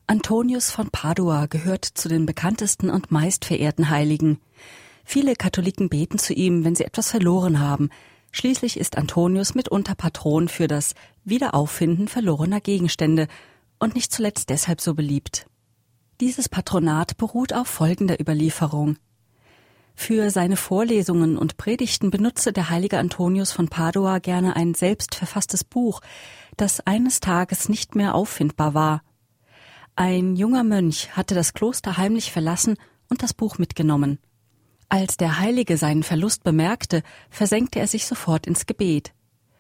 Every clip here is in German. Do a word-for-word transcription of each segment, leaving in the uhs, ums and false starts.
Antonius von Padua gehört zu den bekanntesten und meistverehrten Heiligen. Viele Katholiken beten zu ihm, wenn sie etwas verloren haben. Schließlich ist Antonius mitunter Patron für das Wiederauffinden verlorener Gegenstände und nicht zuletzt deshalb so beliebt. Dieses Patronat beruht auf folgender Überlieferung. Für seine Vorlesungen und Predigten benutzte der heilige Antonius von Padua gerne ein selbst verfasstes Buch, das eines Tages nicht mehr auffindbar war. Ein junger Mönch hatte das Kloster heimlich verlassen und das Buch mitgenommen. Als der Heilige seinen Verlust bemerkte, versenkte er sich sofort ins Gebet.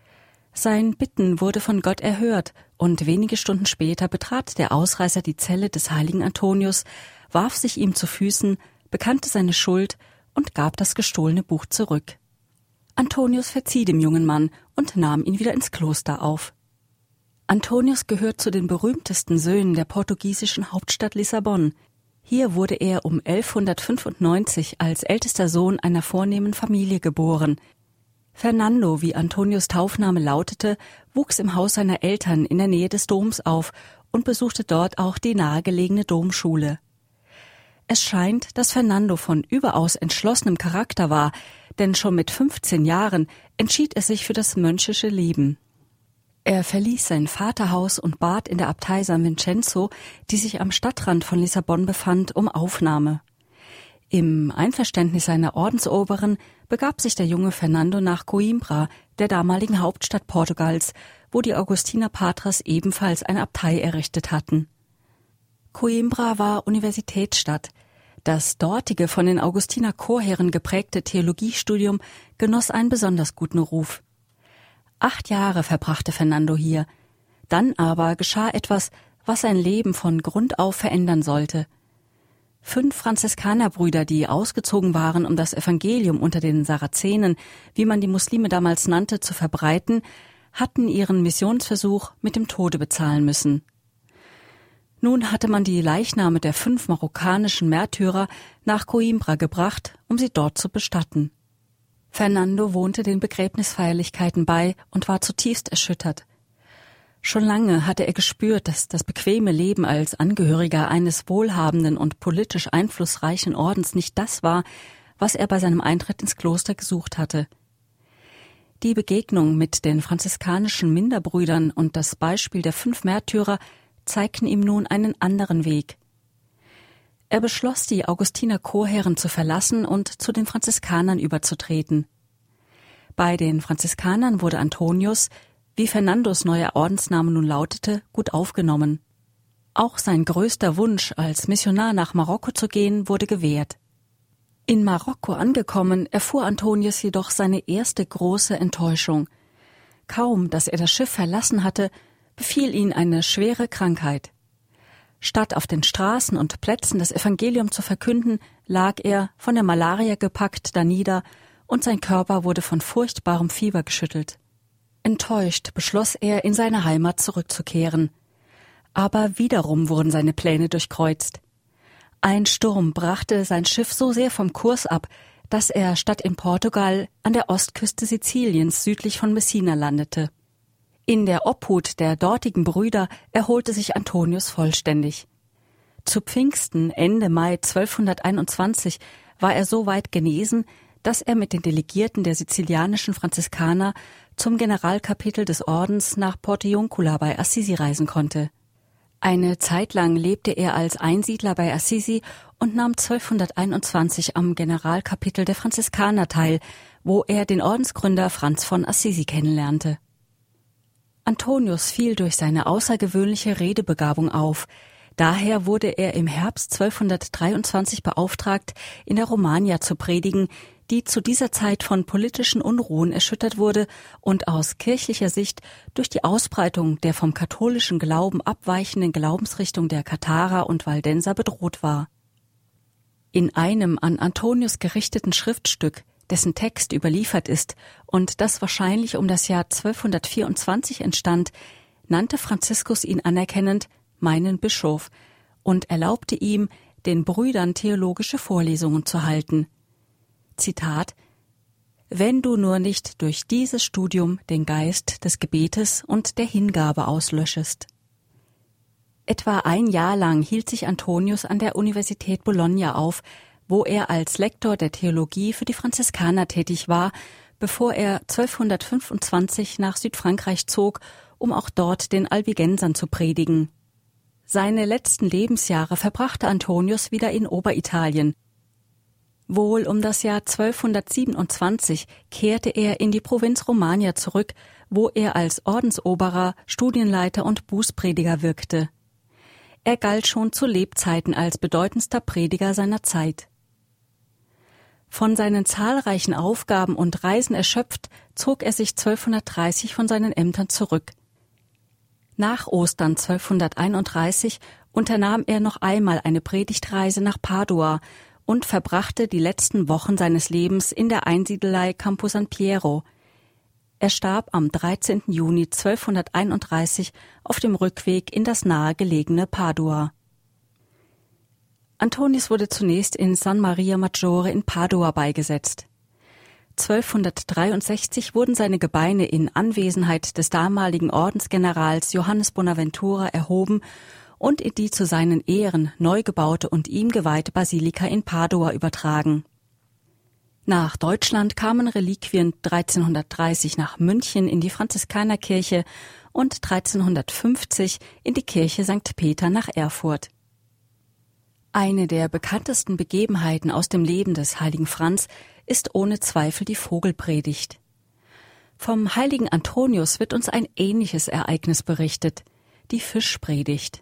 Sein Bitten wurde von Gott erhört, und wenige Stunden später betrat der Ausreißer die Zelle des heiligen Antonius, warf sich ihm zu Füßen, bekannte seine Schuld und gab das gestohlene Buch zurück. Antonius verzieh dem jungen Mann und nahm ihn wieder ins Kloster auf. Antonius gehört zu den berühmtesten Söhnen der portugiesischen Hauptstadt Lissabon. Hier wurde er um elfhundertfünfundneunzig als ältester Sohn einer vornehmen Familie geboren. Fernando, wie Antonius Taufname lautete, wuchs im Haus seiner Eltern in der Nähe des Doms auf und besuchte dort auch die nahegelegene Domschule. Es scheint, dass Fernando von überaus entschlossenem Charakter war, denn schon mit fünfzehn Jahren entschied er sich für das mönchische Leben. Er verließ sein Vaterhaus und bat in der Abtei San Vincenzo, die sich am Stadtrand von Lissabon befand, um Aufnahme. Im Einverständnis seiner Ordensoberen begab sich der junge Fernando nach Coimbra, der damaligen Hauptstadt Portugals, wo die Augustinerpatres ebenfalls eine Abtei errichtet hatten. Coimbra war Universitätsstadt. Das dortige, von den Augustiner-Chorherren geprägte Theologiestudium genoss einen besonders guten Ruf. Acht Jahre verbrachte Fernando hier. Dann aber geschah etwas, was sein Leben von Grund auf verändern sollte. Fünf Franziskanerbrüder, die ausgezogen waren, um das Evangelium unter den Sarazenen, wie man die Muslime damals nannte, zu verbreiten, hatten ihren Missionsversuch mit dem Tode bezahlen müssen. Nun hatte man die Leichname der fünf marokkanischen Märtyrer nach Coimbra gebracht, um sie dort zu bestatten. Fernando wohnte den Begräbnisfeierlichkeiten bei und war zutiefst erschüttert. Schon lange hatte er gespürt, dass das bequeme Leben als Angehöriger eines wohlhabenden und politisch einflussreichen Ordens nicht das war, was er bei seinem Eintritt ins Kloster gesucht hatte. Die Begegnung mit den franziskanischen Minderbrüdern und das Beispiel der fünf Märtyrer zeigten ihm nun einen anderen Weg. Er beschloss, die Augustiner-Chorherren zu verlassen und zu den Franziskanern überzutreten. Bei den Franziskanern wurde Antonius, wie Fernandos neuer Ordensname nun lautete, gut aufgenommen. Auch sein größter Wunsch, als Missionar nach Marokko zu gehen, wurde gewährt. In Marokko angekommen, erfuhr Antonius jedoch seine erste große Enttäuschung. Kaum, dass er das Schiff verlassen hatte, befiel ihn eine schwere Krankheit. Statt auf den Straßen und Plätzen das Evangelium zu verkünden, lag er, von der Malaria gepackt, danieder, und sein Körper wurde von furchtbarem Fieber geschüttelt. Enttäuscht beschloss er, in seine Heimat zurückzukehren. Aber wiederum wurden seine Pläne durchkreuzt. Ein Sturm brachte sein Schiff so sehr vom Kurs ab, dass er statt in Portugal an der Ostküste Siziliens südlich von Messina landete. In der Obhut der dortigen Brüder erholte sich Antonius vollständig. Zu Pfingsten, Ende Mai zwölfhunderteinundzwanzig, war er so weit genesen, dass er mit den Delegierten der sizilianischen Franziskaner zum Generalkapitel des Ordens nach Portiuncula bei Assisi reisen konnte. Eine Zeit lang lebte er als Einsiedler bei Assisi und nahm zwölfhunderteinundzwanzig am Generalkapitel der Franziskaner teil, wo er den Ordensgründer Franz von Assisi kennenlernte. Antonius fiel durch seine außergewöhnliche Redebegabung auf. Daher wurde er im Herbst zwölfhundertdreiundzwanzig beauftragt, in der Romagna zu predigen, die zu dieser Zeit von politischen Unruhen erschüttert wurde und aus kirchlicher Sicht durch die Ausbreitung der vom katholischen Glauben abweichenden Glaubensrichtung der Katharer und Waldenser bedroht war. In einem an Antonius gerichteten Schriftstück, dessen Text überliefert ist und das wahrscheinlich um das Jahr zwölfhundertvierundzwanzig entstand, nannte Franziskus ihn anerkennend meinen Bischof und erlaubte ihm, den Brüdern theologische Vorlesungen zu halten. Zitat: »Wenn du nur nicht durch dieses Studium den Geist des Gebetes und der Hingabe auslöschest.« Etwa ein Jahr lang hielt sich Antonius an der Universität Bologna auf, wo er als Lektor der Theologie für die Franziskaner tätig war, bevor er zwölfhundertfünfundzwanzig nach Südfrankreich zog, um auch dort den Albigensern zu predigen. Seine letzten Lebensjahre verbrachte Antonius wieder in Oberitalien. Wohl um das Jahr zwölfhundertsiebenundzwanzig kehrte er in die Provinz Romagna zurück, wo er als Ordensoberer, Studienleiter und Bußprediger wirkte. Er galt schon zu Lebzeiten als bedeutendster Prediger seiner Zeit. Von seinen zahlreichen Aufgaben und Reisen erschöpft, zog er sich zwölfhundertdreißig von seinen Ämtern zurück. Nach Ostern zwölfhunderteinunddreißig unternahm er noch einmal eine Predigtreise nach Padua und verbrachte die letzten Wochen seines Lebens in der Einsiedelei Campo San Piero. Er starb am dreizehnten Juni zwölfhunderteinunddreißig auf dem Rückweg in das nahegelegene Padua. Antonius wurde zunächst in San Maria Maggiore in Padua beigesetzt. zwölfhundertdreiundsechzig wurden seine Gebeine in Anwesenheit des damaligen Ordensgenerals Johannes Bonaventura erhoben und in die zu seinen Ehren neu gebaute und ihm geweihte Basilika in Padua übertragen. Nach Deutschland kamen Reliquien dreizehnhundertdreißig nach München in die Franziskanerkirche und dreizehnhundertfünfzig in die Kirche Sankt Peter nach Erfurt. Eine der bekanntesten Begebenheiten aus dem Leben des heiligen Franz ist ohne Zweifel die Vogelpredigt. Vom heiligen Antonius wird uns ein ähnliches Ereignis berichtet, die Fischpredigt.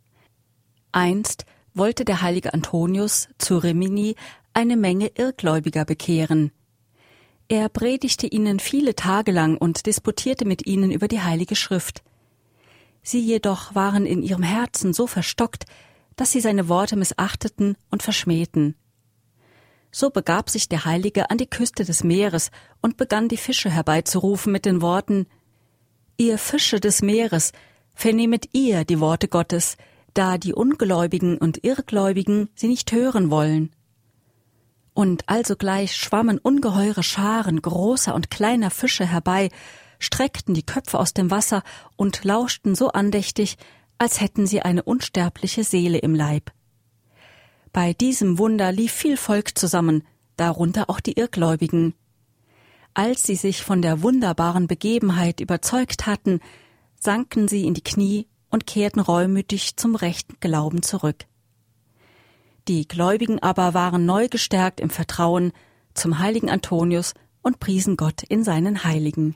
Einst wollte der heilige Antonius zu Rimini eine Menge Irrgläubiger bekehren. Er predigte ihnen viele Tage lang und disputierte mit ihnen über die Heilige Schrift. Sie jedoch waren in ihrem Herzen so verstockt, dass sie seine Worte missachteten und verschmähten. So begab sich der Heilige an die Küste des Meeres und begann die Fische herbeizurufen mit den Worten: »Ihr Fische des Meeres, vernehmet ihr die Worte Gottes, da die Ungläubigen und Irrgläubigen sie nicht hören wollen.« Und alsogleich schwammen ungeheure Scharen großer und kleiner Fische herbei, streckten die Köpfe aus dem Wasser und lauschten so andächtig, als hätten sie eine unsterbliche Seele im Leib. Bei diesem Wunder lief viel Volk zusammen, darunter auch die Irrgläubigen. Als sie sich von der wunderbaren Begebenheit überzeugt hatten, sanken sie in die Knie und kehrten reumütig zum rechten Glauben zurück. Die Gläubigen aber waren neu gestärkt im Vertrauen zum heiligen Antonius und priesen Gott in seinen Heiligen.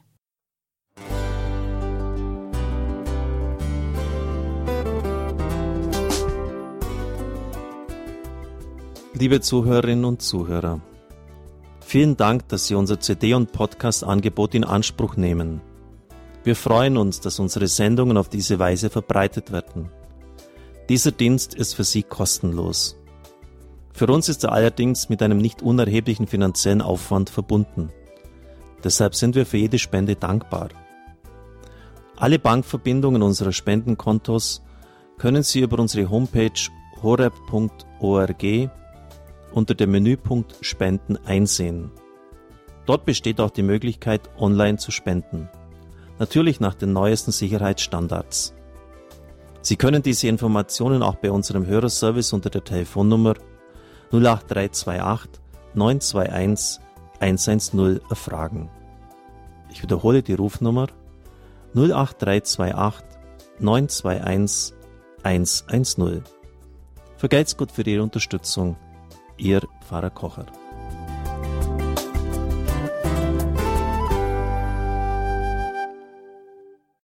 Liebe Zuhörerinnen und Zuhörer, vielen Dank, dass Sie unser C D- und Podcast-Angebot in Anspruch nehmen. Wir freuen uns, dass unsere Sendungen auf diese Weise verbreitet werden. Dieser Dienst ist für Sie kostenlos. Für uns ist er allerdings mit einem nicht unerheblichen finanziellen Aufwand verbunden. Deshalb sind wir für jede Spende dankbar. Alle Bankverbindungen unserer Spendenkontos können Sie über unsere Homepage horeb punkt org unter dem Menüpunkt Spenden einsehen. Dort besteht auch die Möglichkeit, online zu spenden. Natürlich nach den neuesten Sicherheitsstandards. Sie können diese Informationen auch bei unserem Hörerservice unter der Telefonnummer null acht drei zwei acht neun zwei eins eins eins null erfragen. Ich wiederhole die Rufnummer null acht drei zwei acht neun zwei eins eins eins null. Vergelt's Gott für Ihre Unterstützung. Ihr Pfarrer Kocher.